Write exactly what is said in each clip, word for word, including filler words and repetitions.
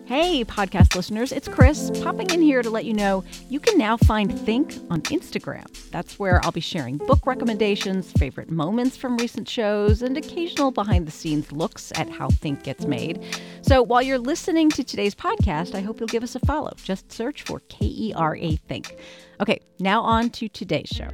Hey, podcast listeners, it's Chris, popping in here to let you know you can now find Think on Instagram. That's where I'll be sharing book recommendations, favorite moments from recent shows, and occasional behind-the-scenes looks at how Think gets made. So while you're listening to today's podcast, I hope you'll give us a follow. Just search for K E R A Think. Okay, now on to today's show.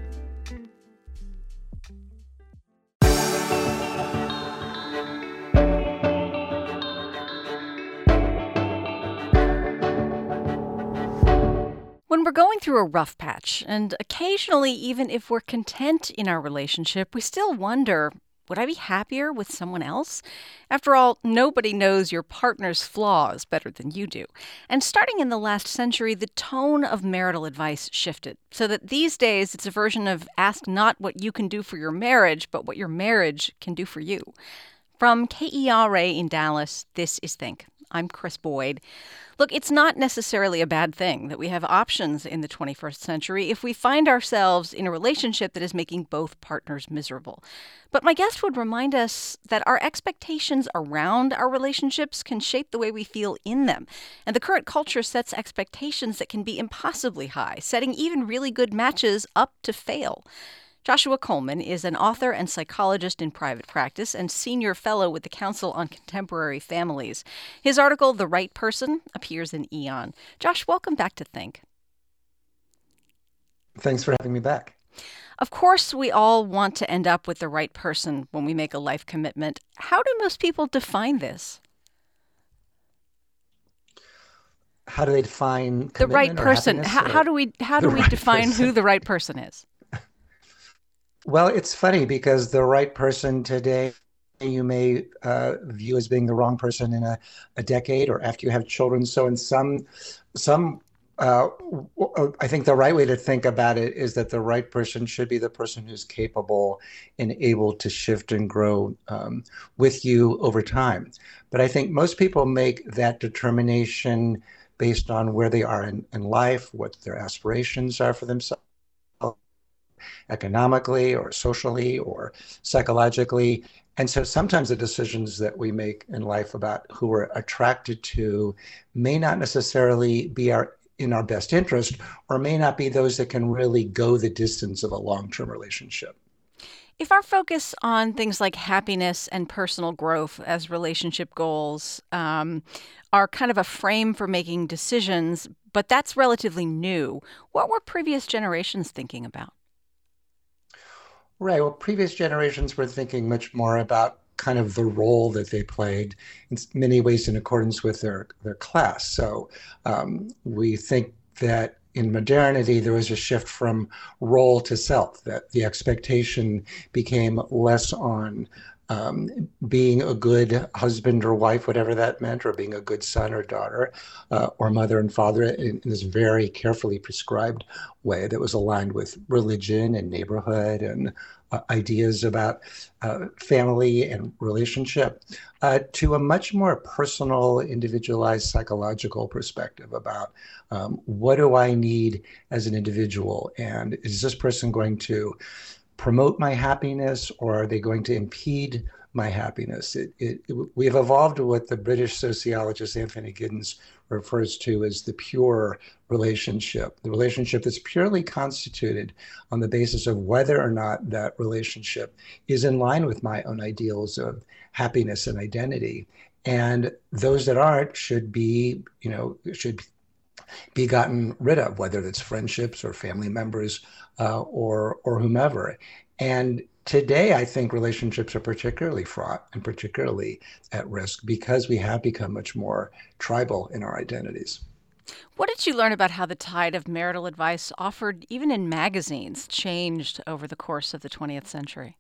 When we're going through a rough patch, and occasionally even if we're content in our relationship, we still wonder, would I be happier with someone else? After all, nobody knows your partner's flaws better than you do. And starting in the last century, the tone of marital advice shifted, so that these days it's a version of ask not what you can do for your marriage, but what your marriage can do for you. From K E R A in Dallas, this is Think. I'm Chris Boyd. Look, it's not necessarily a bad thing that we have options in the twenty-first century if we find ourselves in a relationship that is making both partners miserable. But my guest would remind us that our expectations around our relationships can shape the way we feel in them. And the current culture sets expectations that can be impossibly high, setting even really good matches up to fail. Joshua Coleman is an author and psychologist in private practice and senior fellow with the Council on Contemporary Families. His article, The Right Person, appears in Aeon. Josh, welcome back to Think. Thanks for having me back. Of course, we all want to end up with the right person when we make a life commitment. How do most people define this? How do they define the right person? How, how do we how do we right define person? Who the right person is? Well, it's funny because the right person today you may uh, view as being the wrong person in a, a decade or after you have children. So in some, some uh, I think the right way to think about it is that the right person should be the person who's capable and able to shift and grow um, with you over time. But I think most people make that determination based on where they are in, in life, what their aspirations are for themselves, economically or socially or psychologically. And so sometimes the decisions that we make in life about who we're attracted to may not necessarily be our in our best interest, or may not be those that can really go the distance of a long-term relationship. If our focus on things like happiness and personal growth as relationship goals um, are kind of a frame for making decisions, but that's relatively new, what were previous generations thinking about? Right. Well, previous generations were thinking much more about kind of the role that they played in many ways in accordance with their, their class. So um, we think that in modernity, there was a shift from role to self, that the expectation became less on um, being a good husband or wife, whatever that meant, or being a good son or daughter, uh, or mother and father in, in this very carefully prescribed way that was aligned with religion and neighborhood and uh, ideas about uh, family and relationship, uh, to a much more personal, individualized psychological perspective about um, what do I need as an individual, and is this person going to promote my happiness, or are they going to impede my happiness? It, it, it, we have evolved to what the British sociologist Anthony Giddens refers to as the pure relationship, the relationship that's purely constituted on the basis of whether or not that relationship is in line with my own ideals of happiness and identity. And those that aren't should be, you know, should be gotten rid of, whether it's friendships or family members uh, or or whomever. And today, I think relationships are particularly fraught and particularly at risk because we have become much more tribal in our identities. What did you learn about how the tide of marital advice offered even in magazines changed over the course of the twentieth century?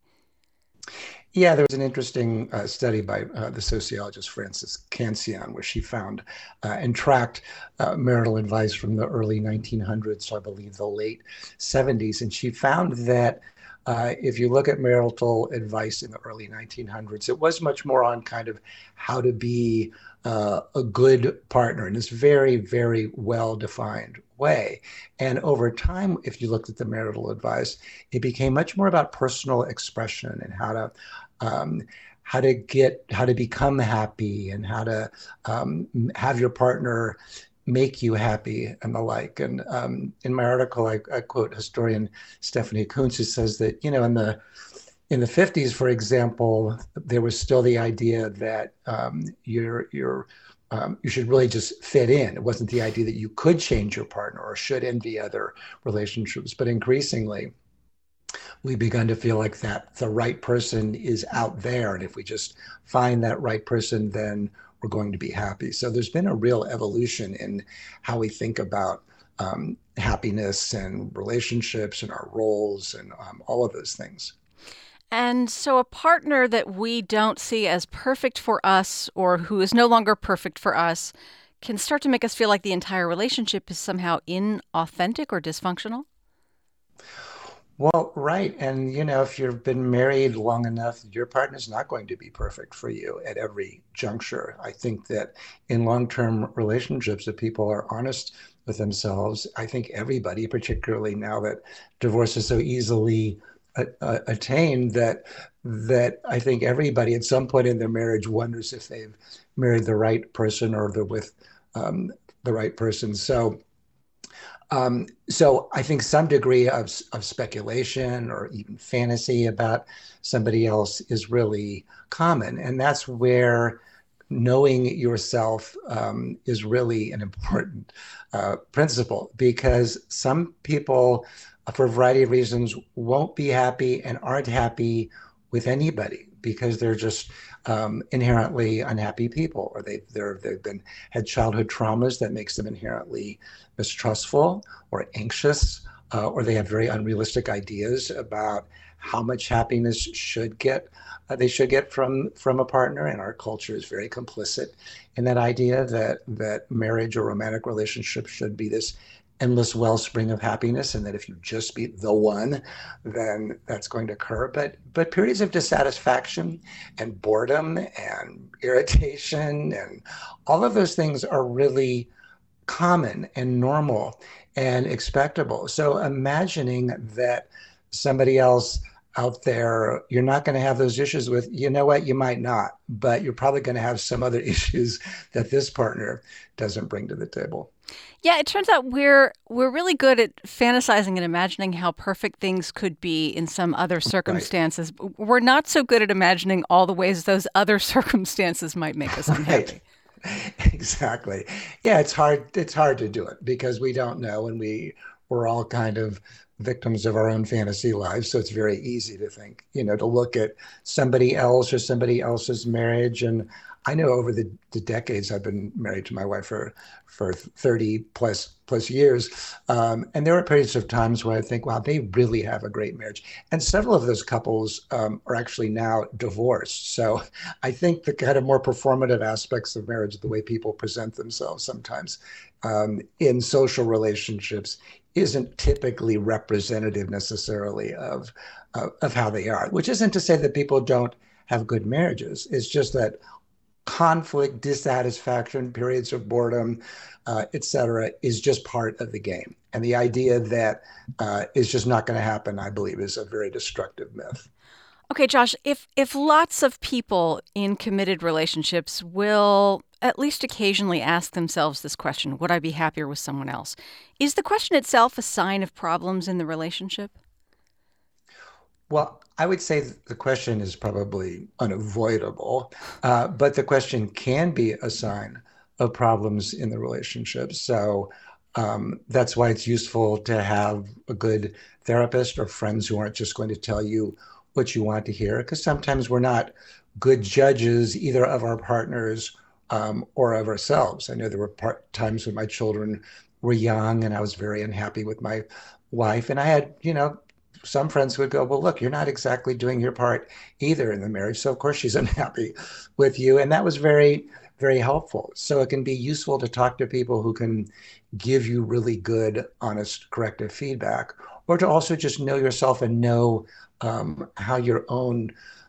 Yeah, there was an interesting uh, study by uh, the sociologist Frances Cancian, where she found uh, and tracked uh, marital advice from the early nineteen hundreds to, I believe, the late seventies. And she found that uh, if you look at marital advice in the early nineteen hundreds, it was much more on kind of how to be uh, a good partner in this very, very well-defined way. And over time, if you looked at the marital advice, it became much more about personal expression and how to um, how to get how to become happy and how to um, have your partner make you happy and the like. And um, in my article, I, I quote historian Stephanie Coontz, who says that, you know, in the in the fifties, for example, there was still the idea that um, you're you're um, you should really just fit in. It wasn't the idea that you could change your partner or should envy other relationships. But increasingly, we've begun to feel like that the right person is out there. And if we just find that right person, then we're going to be happy. So there's been a real evolution in how we think about um, happiness and relationships and our roles and um, all of those things. And so, a partner that we don't see as perfect for us or who is no longer perfect for us can start to make us feel like the entire relationship is somehow inauthentic or dysfunctional. Well, right. And, you know, if you've been married long enough, your partner's not going to be perfect for you at every juncture. I think that in long-term relationships, if people are honest with themselves, I think everybody, particularly now that divorce is so easily a- a- attained, that that I think everybody at some point in their marriage wonders if they've married the right person or they're with um, the right person. So um, so I think some degree of, of speculation or even fantasy about somebody else is really common. And that's where knowing yourself um, is really an important uh, principle, because some people, for a variety of reasons, won't be happy and aren't happy with anybody because they're just um, inherently unhappy people, or they they're, they've been had childhood traumas that makes them inherently mistrustful or anxious, uh, or they have very unrealistic ideas about how much happiness should get uh, they should get from from a partner. And our culture is very complicit in that idea that that marriage or romantic relationships should be this endless wellspring of happiness, and that if you just be the one, then that's going to occur. But but periods of dissatisfaction and boredom and irritation and all of those things are really common and normal and expectable. So imagining that somebody else out there you're not going to have those issues with, you know what, you might not, but you're probably going to have some other issues that this partner doesn't bring to the table. Yeah, it turns out we're we're really good at fantasizing and imagining how perfect things could be in some other Right. circumstances. We're not so good at imagining all the ways those other circumstances might make us Right. unhappy. Exactly. Yeah, it's hard it's hard to do it because we don't know, and we we're all kind of victims of our own fantasy lives. So it's very easy to think, you know, to look at somebody else or somebody else's marriage. And I know over the, the decades I've been married to my wife for for thirty plus plus years. Um, and there are periods of times where I think, wow, they really have a great marriage. And several of those couples um, are actually now divorced. So I think the kind of more performative aspects of marriage, the way people present themselves sometimes um, in social relationships, isn't typically representative necessarily of uh, of how they are. Which isn't to say that people don't have good marriages. It's just that conflict, dissatisfaction, periods of boredom, uh, et cetera, is just part of the game. And the idea that uh, is just not going to happen, I believe, is a very destructive myth. Okay, Josh, if if lots of people in committed relationships will at least occasionally ask themselves this question, would I be happier with someone else? Is the question itself a sign of problems in the relationship? Well, I would say the question is probably unavoidable, uh, but the question can be a sign of problems in the relationship. So um, that's why it's useful to have a good therapist or friends who aren't just going to tell you what you want to hear, because sometimes we're not good judges either of our partners um, or of ourselves. I know there were part- times when my children were young and I was very unhappy with my wife, and I had, you know, some friends would go, well, look, you're not exactly doing your part either in the marriage. So, of course, she's unhappy with you. And that was very, very helpful. So, it can be useful to talk to people who can give you really good, honest, corrective feedback, or to also just know yourself and know um, how your own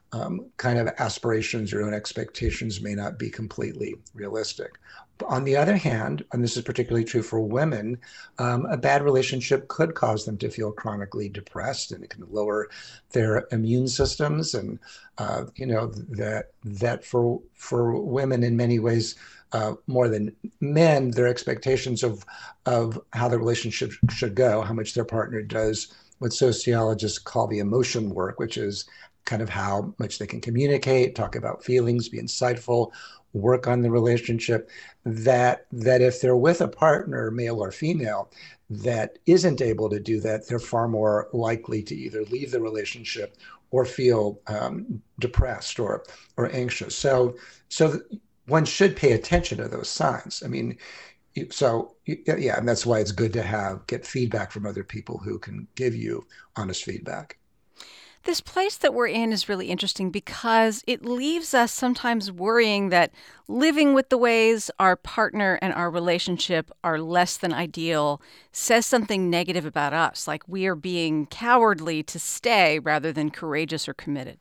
um, kind of aspirations, your own expectations may not be completely realistic. But on the other hand, and this is particularly true for women, um, a bad relationship could cause them to feel chronically depressed, and it can lower their immune systems. And uh, you know that that for for women in many ways, uh, more than men, their expectations of of how the relationship should go, how much their partner does what sociologists call the emotion work, which is kind of how much they can communicate, talk about feelings, be insightful, work on the relationship, that that if they're with a partner, male or female, that isn't able to do that, they're far more likely to either leave the relationship or feel um, depressed or or anxious. So so one should pay attention to those signs. I mean, so yeah, and that's why it's good to have get feedback from other people who can give you honest feedback. This place that we're in is really interesting because it leaves us sometimes worrying that living with the ways our partner and our relationship are less than ideal says something negative about us, like we are being cowardly to stay rather than courageous or committed.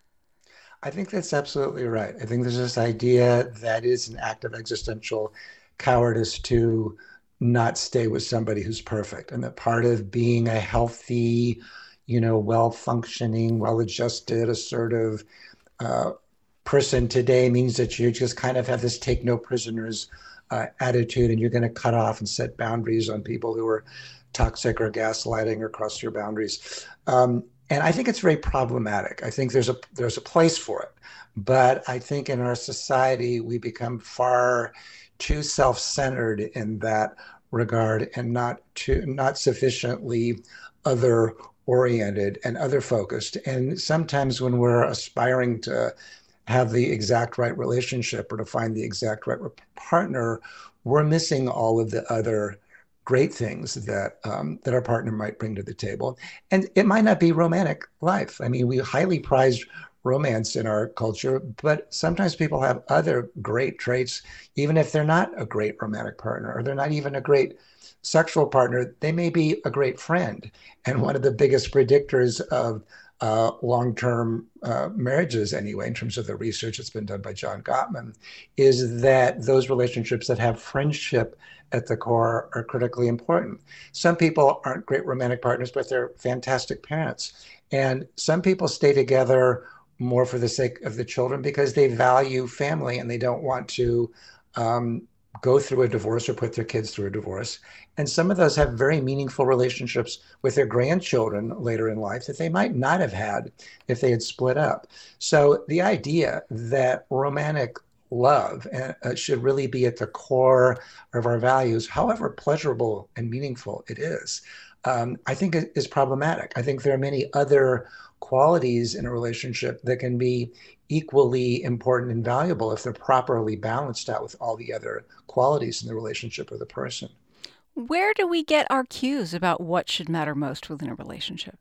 I think that's absolutely right. I think there's this idea that is an act of existential cowardice to not stay with somebody who's perfect, and that part of being a healthy, you know, well-functioning, well-adjusted, assertive uh, person today means that you just kind of have this take no prisoners uh, attitude, and you're going to cut off and set boundaries on people who are toxic or gaslighting or cross your boundaries. Um, and I think it's very problematic. I think there's a there's a place for it, but I think in our society we become far too self-centered in that regard, and not too not sufficiently other oriented and other focused. And sometimes when we're aspiring to have the exact right relationship or to find the exact right partner, we're missing all of the other great things that um, that our partner might bring to the table. And it might not be romantic life. I mean, we highly prize romance in our culture, but sometimes people have other great traits, even if they're not a great romantic partner or they're not even a great sexual partner, they may be a great friend. And one of the biggest predictors of uh, long-term uh, marriages, anyway, in terms of the research that's been done by John Gottman, is that those relationships that have friendship at the core are critically important. Some people aren't great romantic partners, but they're fantastic parents. And some people stay together more for the sake of the children because they value family and they don't want to um, go through a divorce or put their kids through a divorce. And some of those have very meaningful relationships with their grandchildren later in life that they might not have had if they had split up. So the idea that romantic love uh, should really be at the core of our values, however pleasurable and meaningful it is, um, I think it is problematic. I think there are many other qualities in a relationship that can be equally important and valuable if they're properly balanced out with all the other qualities in the relationship of the person. Where do we get our cues about what should matter most within a relationship?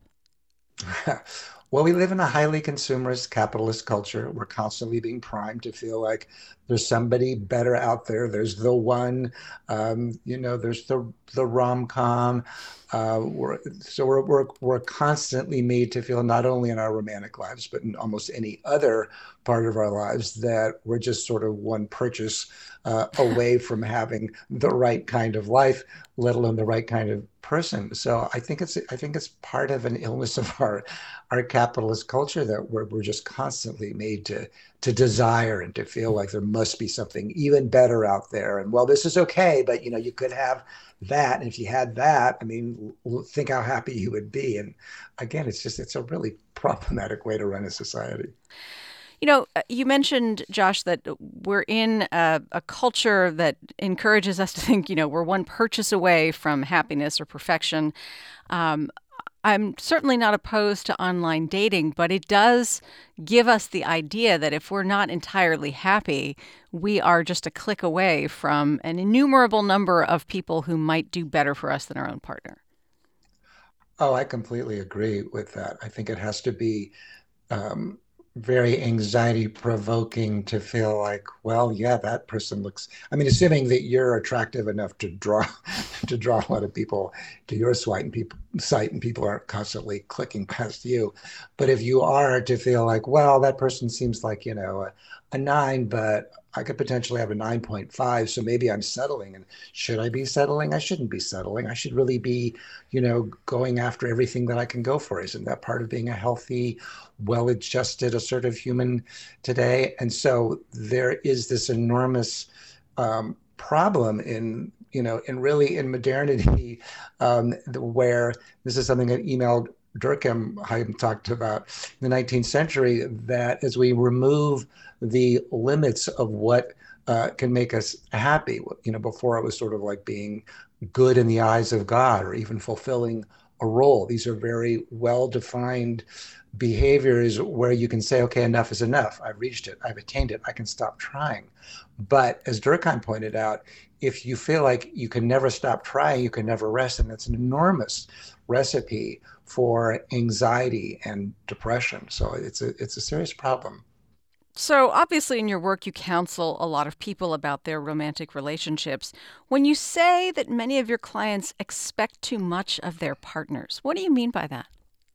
Well, we live in a highly consumerist capitalist culture. We're constantly being primed to feel like there's somebody better out there. There's the one, um, you know, there's the the rom-com. Uh, we're, so we're, we're we're constantly made to feel, not only in our romantic lives, but in almost any other part of our lives, that we're just sort of one purchase uh, away from having the right kind of life, let alone the right kind of person. So I think it's I think it's part of an illness of our our capitalist culture that we're we're just constantly made to to desire and to feel like there must be something even better out there. And well, this is okay, but you know, you could have that. And if you had that, I mean, think how happy you would be. And again, it's just it's a really problematic way to run a society. You know, uh, you mentioned, Josh, that we're in a, a culture that encourages us to think, you know, we're one purchase away from happiness or perfection. Um, I'm certainly not opposed to online dating, but it does give us the idea that if we're not entirely happy, we are just a click away from an innumerable number of people who might do better for us than our own partner. Oh, I completely agree with that. I think it has to be um, very anxiety provoking to feel like, well, yeah, that person looks, I mean, assuming that you're attractive enough to draw to draw a lot of people to your site and people site and people aren't constantly clicking past you. But if you are to feel like, well, that person seems like, you know, a, a nine, but I could potentially have a nine point five, so maybe I'm settling. And should I be settling? I shouldn't be settling. I should really be, you know, going after everything that I can go for. Isn't that part of being a healthy, well-adjusted, assertive human today? And so there is this enormous um, problem in, you know, in really in modernity, um, where this is something that emailed Durkheim Haim talked about in the nineteenth century, that as we remove the limits of what uh, can make us happy, you know, before it was sort of like being good in the eyes of God or even fulfilling a role. These are very well-defined behaviors where you can say, okay, enough is enough. I've reached it. I've attained it. I can stop trying. But as Durkheim pointed out, if you feel like you can never stop trying, you can never rest. And that's an enormous recipe for anxiety and depression. So it's a, it's a serious problem. So, obviously, in your work, you counsel a lot of people about their romantic relationships. When you say that many of your clients expect too much of their partners, what do you mean by that?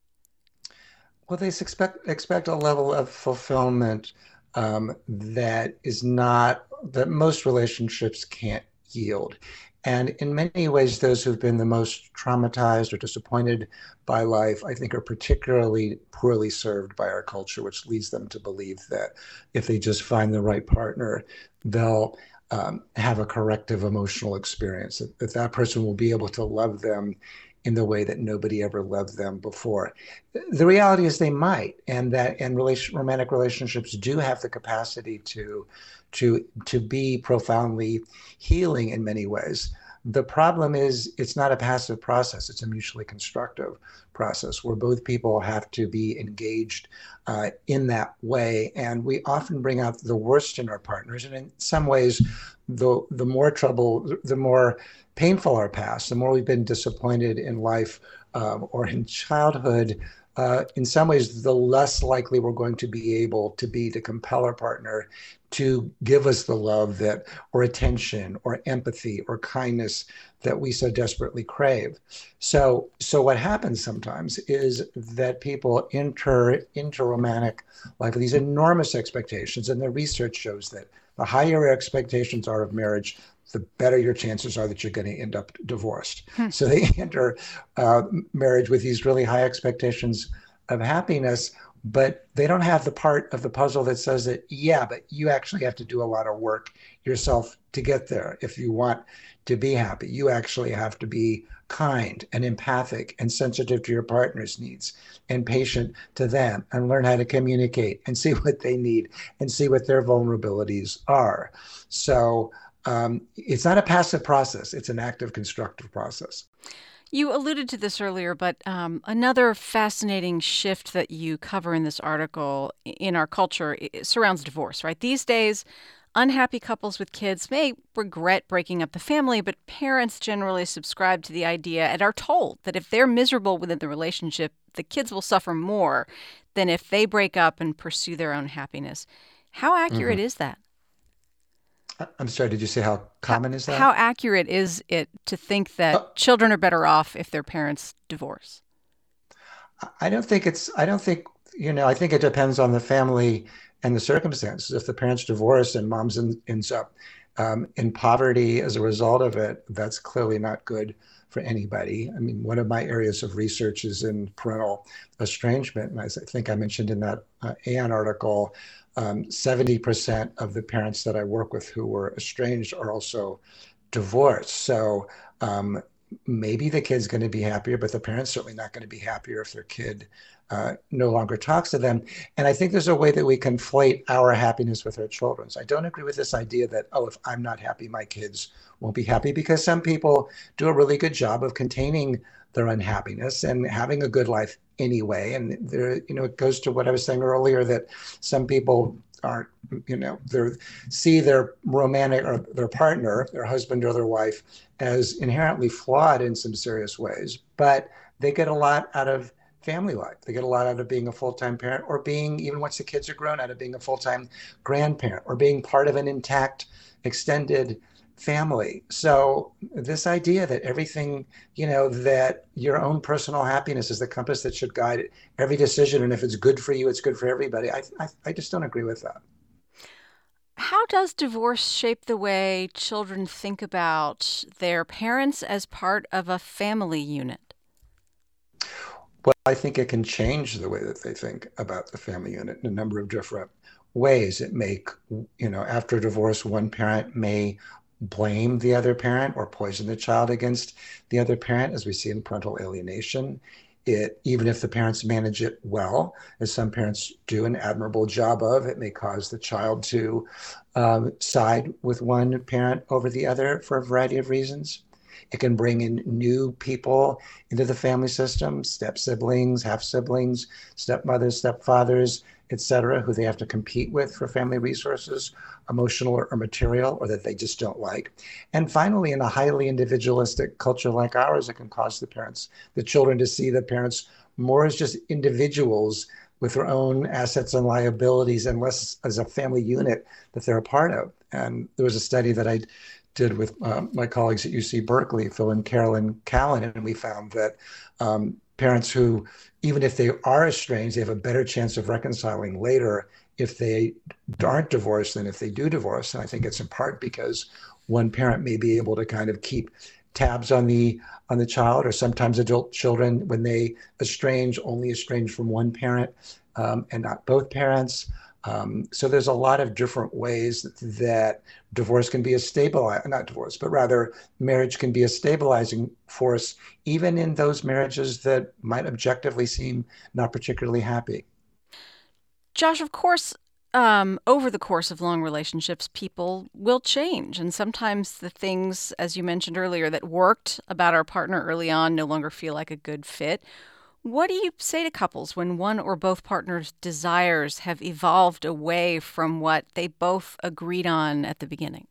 Well, they expect expect a level of fulfillment um, that is not that most relationships can't yield. And in many ways, those who've been the most traumatized or disappointed by life, I think, are particularly poorly served by our culture, which leads them to believe that if they just find the right partner, they'll um, have a corrective emotional experience, that, that that person will be able to love them in the way that nobody ever loved them before. The reality is they might, and that and relation, romantic relationships do have the capacity to to to be profoundly healing in many ways. The problem is it's not a passive process, it's a mutually constructive process where both people have to be engaged uh, in that way. And we often bring out the worst in our partners. And in some ways, the the more trouble, the more painful our past, the more we've been disappointed in life um, or in childhood, uh, in some ways, the less likely we're going to be able to be to compel our partner to give us the love that, or attention, or empathy, or kindness that we so desperately crave. So, so what happens sometimes is that people enter into romantic life with these enormous expectations, and the research shows that the higher your expectations are of marriage, the better your chances are that you're going to end up divorced. Hmm. So they enter uh, marriage with these really high expectations of happiness, but they don't have the part of the puzzle that says that, yeah, but you actually have to do a lot of work yourself to get there. If you want to be happy, you actually have to be kind and empathic and sensitive to your partner's needs and patient to them and learn how to communicate and see what they need and see what their vulnerabilities are. So um, it's not a passive process. It's an active, constructive process. You alluded to this earlier, but um, another fascinating shift that you cover in this article in our culture surrounds divorce, right? These days, unhappy couples with kids may regret breaking up the family, but parents generally subscribe to the idea and are told that if they're miserable within the relationship, the kids will suffer more than if they break up and pursue their own happiness. How accurate Mm-hmm. is that? I'm sorry, did you say how How, common is how that? accurate is it to think that Uh, children are better off if their parents divorce? I don't think it's, I don't think, you know, I think it depends on the family and the circumstances. If the parents divorce and mom's in, ends up um, in poverty as a result of it, that's clearly not good for anybody. I mean, one of my areas of research is in parental estrangement. And as I think I mentioned in that uh, Aon article, um, seventy percent of the parents that I work with who were estranged are also divorced. So um, maybe the kid's going to be happier, but the parent's certainly not going to be happier if their kid uh, no longer talks to them. And I think there's a way that we conflate our happiness with our children's. I don't agree with this idea that, oh, if I'm not happy, my kids won't be happy, because some people do a really good job of containing their unhappiness and having a good life anyway. And there, you know, it goes to what I was saying earlier, that some people aren't, you know, they see their romantic or their partner, their husband or their wife, as inherently flawed in some serious ways, but they get a lot out of family life. They get a lot out of being a full-time parent, or being, even once the kids are grown, out of being a full-time grandparent, or being part of an intact extended family. So this idea that everything, you know, that your own personal happiness is the compass that should guide every decision, and if it's good for you, it's good for everybody. I I, I just don't agree with that. How does divorce shape the way children think about their parents as part of a family unit? Well, I think it can change the way that they think about the family unit in a number of different ways. It may, you know, after divorce, one parent may blame the other parent or poison the child against the other parent, as we see in parental alienation. It, even if the parents manage it well, as some parents do an admirable job of, it may cause the child to um, side with one parent over the other for a variety of reasons. It can bring in new people into the family system, step siblings, half siblings, stepmothers, stepfathers, et cetera, who they have to compete with for family resources, emotional or, or material, or that they just don't like. And finally, in a highly individualistic culture like ours, it can cause the parents, the children, to see the parents more as just individuals with their own assets and liabilities, and less as a family unit that they're a part of. And there was a study that I did with uh, my colleagues at U C Berkeley, Phil and Carolyn Callan, and we found that um, parents who, even if they are estranged, they have a better chance of reconciling later if they aren't divorced than if they do divorce. And I think it's in part because one parent may be able to kind of keep tabs on the on the child, or sometimes adult children, when they estrange, only estrange from one parent um, and not both parents. Um, so there's a lot of different ways that divorce can be a stabilizing, not divorce, but rather marriage can be a stabilizing force, even in those marriages that might objectively seem not particularly happy. Josh, of course, um, over the course of long relationships, people will change. And sometimes the things, as you mentioned earlier, that worked about our partner early on no longer feel like a good fit. What do you say to couples when one or both partners' desires have evolved away from what they both agreed on at the beginning?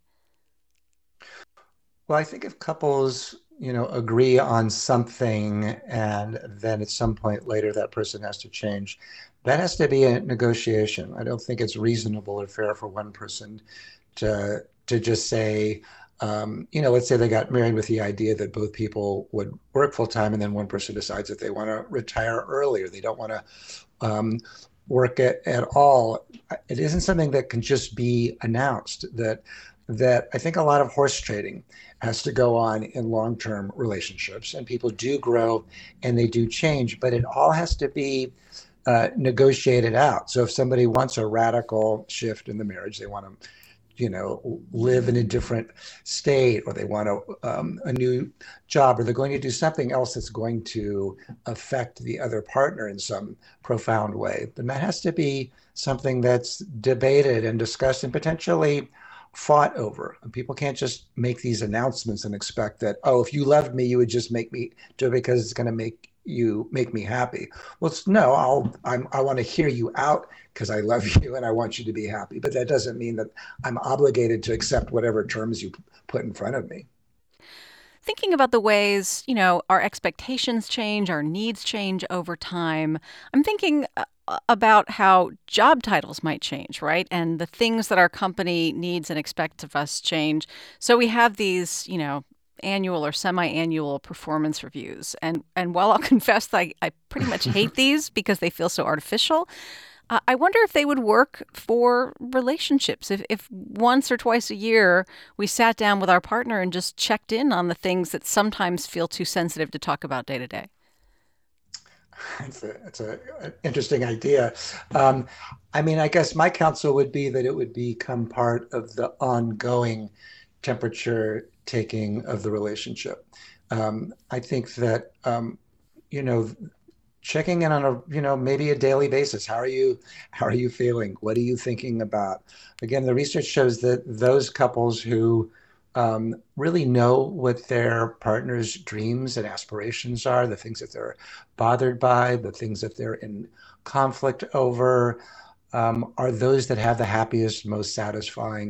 Well, I think if couples, you know, agree on something and then at some point later that person has to change, that has to be a negotiation. I don't think it's reasonable or fair for one person to to just say, um, you know, let's say they got married with the idea that both people would work full time, and then one person decides that they want to retire early, or they don't want to um, work at, at all. It isn't something that can just be announced. That that I think a lot of horse trading has to go on in long-term relationships, and people do grow and they do change, but it all has to be uh, negotiated out. So if somebody wants a radical shift in the marriage, they want to, you know, live in a different state, or they want a, um, a new job, or they're going to do something else that's going to affect the other partner in some profound way, then that has to be something that's debated and discussed and potentially fought over. And people can't just make these announcements and expect that, oh, if you loved me, you would just make me do it because it's going to make you make me happy. Well, it's, no, I'll I'm, I want to hear you out because I love you and I want you to be happy. But that doesn't mean that I'm obligated to accept whatever terms you put in front of me. Thinking about the ways, you know, our expectations change, our needs change over time, I'm thinking uh, about how job titles might change, right? And the things that our company needs and expects of us change. So we have these, you know, annual or semi-annual performance reviews. And and while I'll confess that I, I pretty much hate these because they feel so artificial, uh, I wonder if they would work for relationships. If, if once or twice a year we sat down with our partner and just checked in on the things that sometimes feel too sensitive to talk about day to day. It's a, it's a, an interesting idea. Um, I mean, I guess my counsel would be that it would become part of the ongoing temperature taking of the relationship. Um, I think that, um, you know, checking in on a, you know, maybe a daily basis. How are you, how are you feeling? What are you thinking about? Again, the research shows that those couples who um, really know what their partner's dreams and aspirations are, the things that they're bothered by, the things that they're in conflict over, um, are those that have the happiest, most satisfying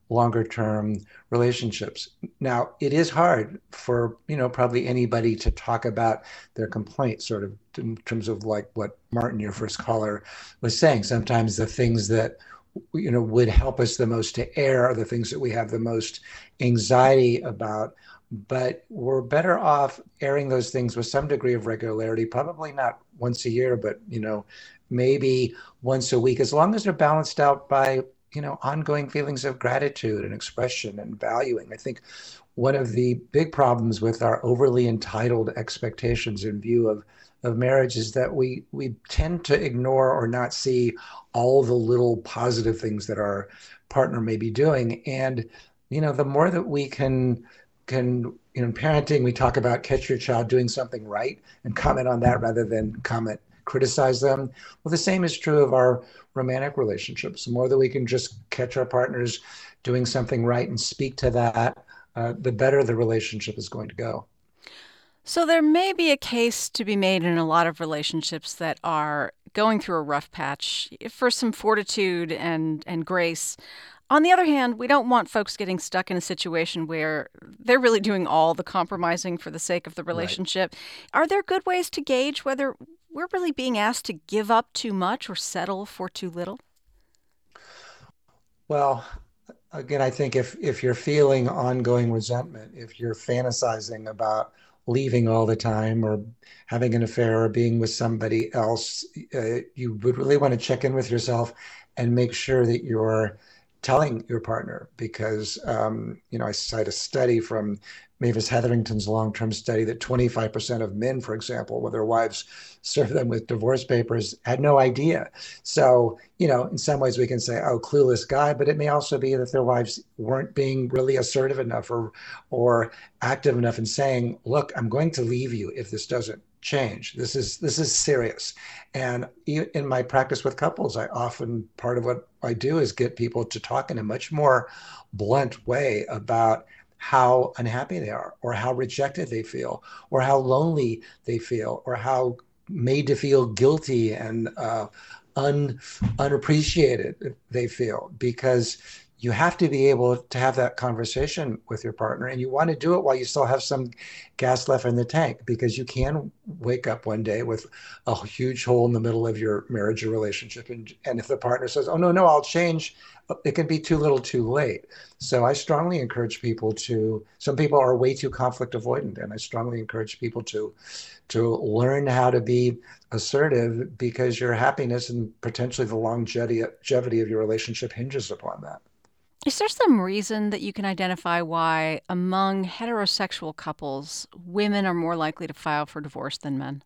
longer term relationships. Now, it is hard for, you know, probably anybody to talk about their complaints, sort of in terms of like what Martin, your first caller, was saying. Sometimes the things that, you know, would help us the most to air are the things that we have the most anxiety about. But we're better off airing those things with some degree of regularity, probably not once a year, but, you know, maybe once a week, as long as they're balanced out by, you know, ongoing feelings of gratitude and expression and valuing. I think one of the big problems with our overly entitled expectations in view of of marriage is that we we tend to ignore or not see all the little positive things that our partner may be doing. And, you know, the more that we can can you know, in parenting, we talk about catch your child doing something right and comment on that rather than comment criticize them. Well, the same is true of our romantic relationships. The more that we can just catch our partners doing something right and speak to that, uh, the better the relationship is going to go. So there may be a case to be made in a lot of relationships that are going through a rough patch for some fortitude and, and grace. On the other hand, we don't want folks getting stuck in a situation where they're really doing all the compromising for the sake of the Right. relationship. Are there good ways to gauge whether we're really being asked to give up too much or settle for too little? Well, again, I think if if you're feeling ongoing resentment, if you're fantasizing about leaving all the time or having an affair or being with somebody else, uh, you would really want to check in with yourself and make sure that you're telling your partner because um, you know, I cite a study from Mavis Hetherington's long-term study that twenty-five percent of men, for example, when their wives serve them with divorce papers, had no idea. So, you know, in some ways we can say, oh, clueless guy, but it may also be that their wives weren't being really assertive enough or or active enough in saying, look, I'm going to leave you if this doesn't change. This is this is serious. And in my practice with couples, I often, part of what I do is get people to talk in a much more blunt way about how unhappy they are, or how rejected they feel, or how lonely they feel, or how made to feel guilty and uh, un, unappreciated they feel. Because you have to be able to have that conversation with your partner, and you want to do it while you still have some gas left in the tank, because you can wake up one day with a huge hole in the middle of your marriage or relationship. And, and if the partner says, oh, no, no, I'll change, it can be too little too late. So I strongly encourage people to, some people are way too conflict avoidant, and I strongly encourage people to, to learn how to be assertive, because your happiness and potentially the longevity, longevity of your relationship hinges upon that. Is there some reason that you can identify why, among heterosexual couples, women are more likely to file for divorce than men?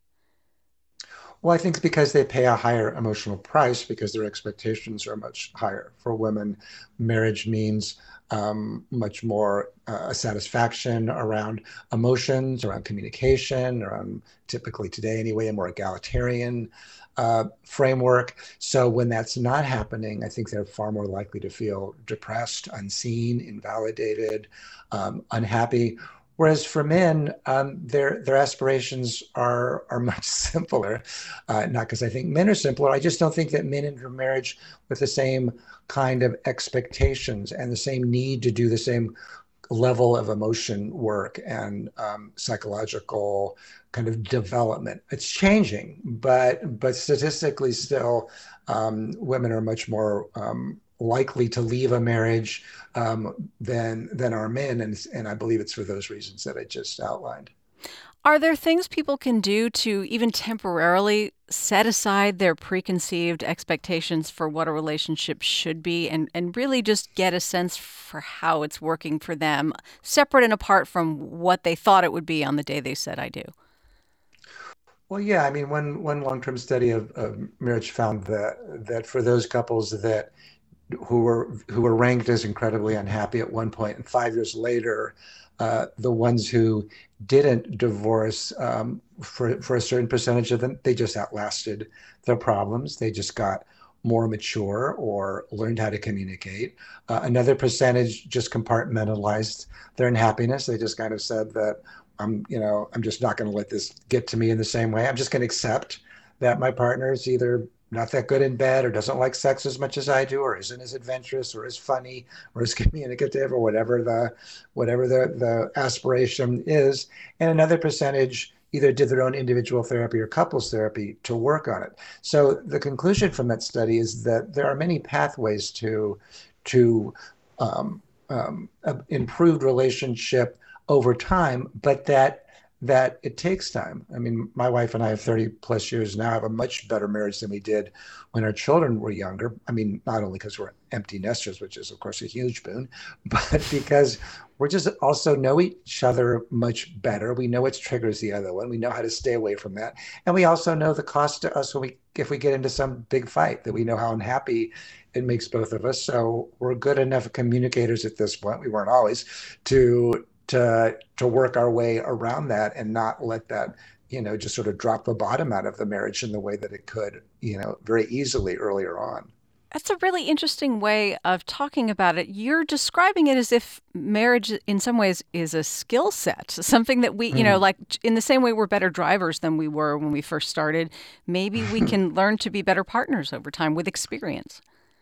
Well, I think it's because they pay a higher emotional price because their expectations are much higher. For women, marriage means um, much more uh, a satisfaction around emotions, around communication, around typically today anyway, a more egalitarian uh, framework. So when that's not happening, I think they're far more likely to feel depressed, unseen, invalidated, um, unhappy. Whereas for men, um, their their aspirations are are much simpler. Uh, not because I think men are simpler. I just don't think that men enter marriage with the same kind of expectations and the same need to do the same level of emotion work and um, psychological kind of development. It's changing, but but statistically still, um, women are much more um, likely to leave a marriage um, than than are men, and and I believe it's for those reasons that I just outlined. Are there things people can do to even temporarily set aside their preconceived expectations for what a relationship should be and, and really just get a sense for how it's working for them, separate and apart from what they thought it would be on the day they said I do? Well, yeah, I mean, one one long-term study of, of marriage found that that for those couples that who were who were ranked as incredibly unhappy at one point, and five years later, uh, the ones who didn't divorce um, for for a certain percentage of them, they just outlasted their problems. They just got more mature or learned how to communicate. Uh, another percentage just compartmentalized their unhappiness. They just kind of said that I'm, you know, I'm just not going to let this get to me in the same way. I'm just going to accept that my partner is either not that good in bed or doesn't like sex as much as I do or isn't as adventurous or as funny or as communicative or whatever the whatever the, the aspiration is. And another percentage either did their own individual therapy or couples therapy to work on it. So the conclusion from that study is that there are many pathways to to um, um, improved relationship over time, but that that it takes time. I mean, my wife and I have thirty plus years now, have a much better marriage than we did when our children were younger. I mean, not only because we're empty nesters, which is of course a huge boon, but because we're just also know each other much better. We know what triggers the other one. We know how to stay away from that. And we also know the cost to us when we, if we get into some big fight, that we know how unhappy it makes both of us. So we're good enough communicators at this point. We weren't always to to to work our way around that and not let that, you know, just sort of drop the bottom out of the marriage in the way that it could, you know, very easily earlier on. That's a really interesting way of talking about it. You're describing it as if marriage in some ways is a skill set, something that we, you know, Mm. like in the same way we're better drivers than we were when we first started, maybe we can learn to be better partners over time with experience.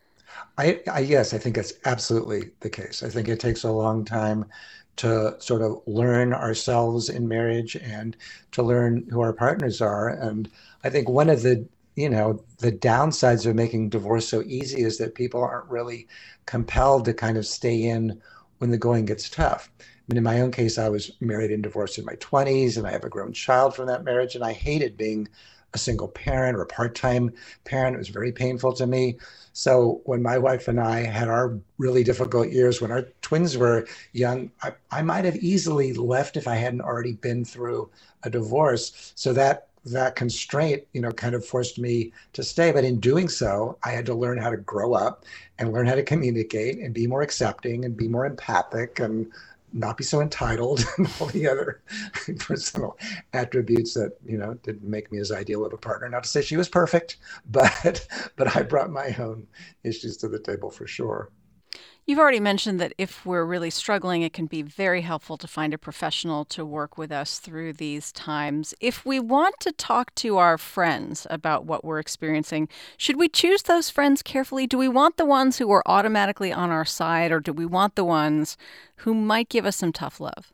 I, I yes, I think that's absolutely the case. I think it takes a long time to sort of learn ourselves in marriage and to learn who our partners are. And I think one of the, you know, the downsides of making divorce so easy is that people aren't really compelled to kind of stay in when the going gets tough. I mean, in my own case, I was married and divorced in my twenties, and I have a grown child from that marriage, and I hated being a single parent or a part-time parent. It was very painful to me. So when my wife and I had our really difficult years, when our twins were young, I, I might have easily left if I hadn't already been through a divorce. So that that constraint, you know, kind of forced me to stay. But in doing so, I had to learn how to grow up and learn how to communicate and be more accepting and be more empathic and not be so entitled and all the other personal attributes that, you know, didn't make me as ideal of a partner. Not to say she was perfect, but but I brought my own issues to the table for sure. You've already mentioned that if we're really struggling, it can be very helpful to find a professional to work with us through these times. If we want to talk to our friends about what we're experiencing, should we choose those friends carefully? Do we want the ones who are automatically on our side, or do we want the ones who might give us some tough love?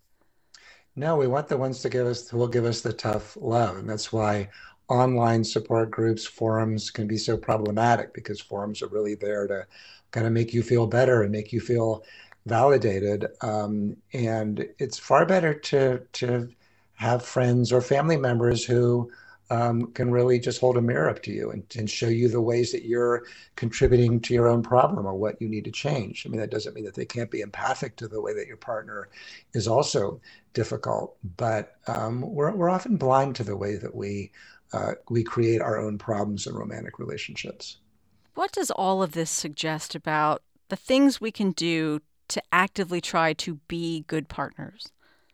No, we want the ones to give us who will give us the tough love. And that's why online support groups, forums can be so problematic, because forums are really there to kind of make you feel better and make you feel validated. Um, and it's far better to to have friends or family members who um, can really just hold a mirror up to you and, and show you the ways that you're contributing to your own problem or what you need to change. I mean, that doesn't mean that they can't be empathic to the way that your partner is also difficult, but um, we're, we're often blind to the way that we uh, we create our own problems in romantic relationships. What does all of this suggest about the things we can do to actively try to be good partners?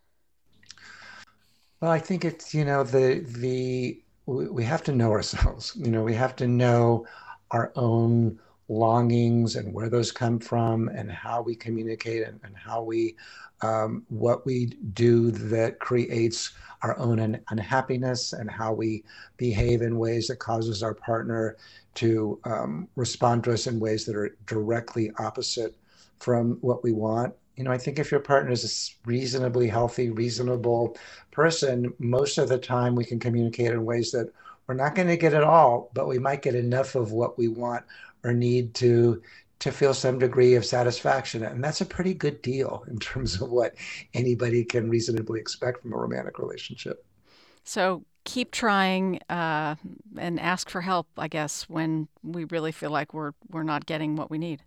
Well, I think it's, you know, the the we we have to know ourselves. You know, we have to know our own longings and where those come from and how we communicate and, and how we um, what we do that creates our own un- unhappiness and how we behave in ways that causes our partner to um, respond to us in ways that are directly opposite from what we want. You know, I think if your partner is a s- reasonably healthy, reasonable person, most of the time we can communicate in ways that we're not going to get it all, but we might get enough of what we want or need to to feel some degree of satisfaction. And that's a pretty good deal in terms of what anybody can reasonably expect from a romantic relationship. So keep trying uh, and ask for help, I guess, when we really feel like we're we're not getting what we need.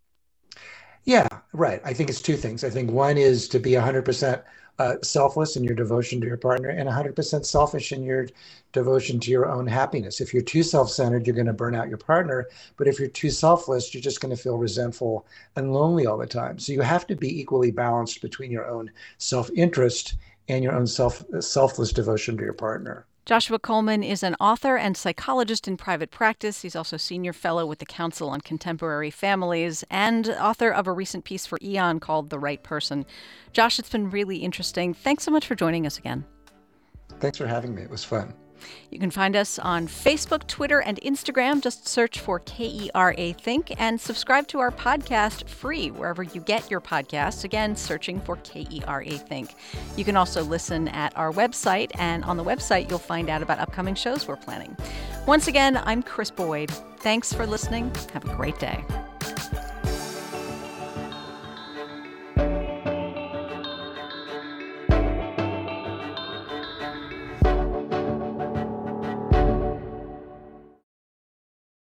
Yeah, right. I think it's two things. I think one is to be one hundred percent uh, selfless in your devotion to your partner and one hundred percent selfish in your devotion to your own happiness. If you're too self-centered, you're going to burn out your partner. But if you're too selfless, you're just going to feel resentful and lonely all the time. So you have to be equally balanced between your own self-interest and your own self selfless devotion to your partner. Joshua Coleman is an author and psychologist in private practice. He's also senior fellow with the Council on Contemporary Families and author of a recent piece for Aeon called The Right Person. Josh, it's been really interesting. Thanks so much for joining us again. Thanks for having me. It was fun. You can find us on Facebook, Twitter, and Instagram. Just search for K E R A Think and subscribe to our podcast free wherever you get your podcasts. Again, searching for K E R A Think. You can also listen at our website, and on the website, you'll find out about upcoming shows we're planning. Once again, I'm Kris Boyd. Thanks for listening. Have a great day.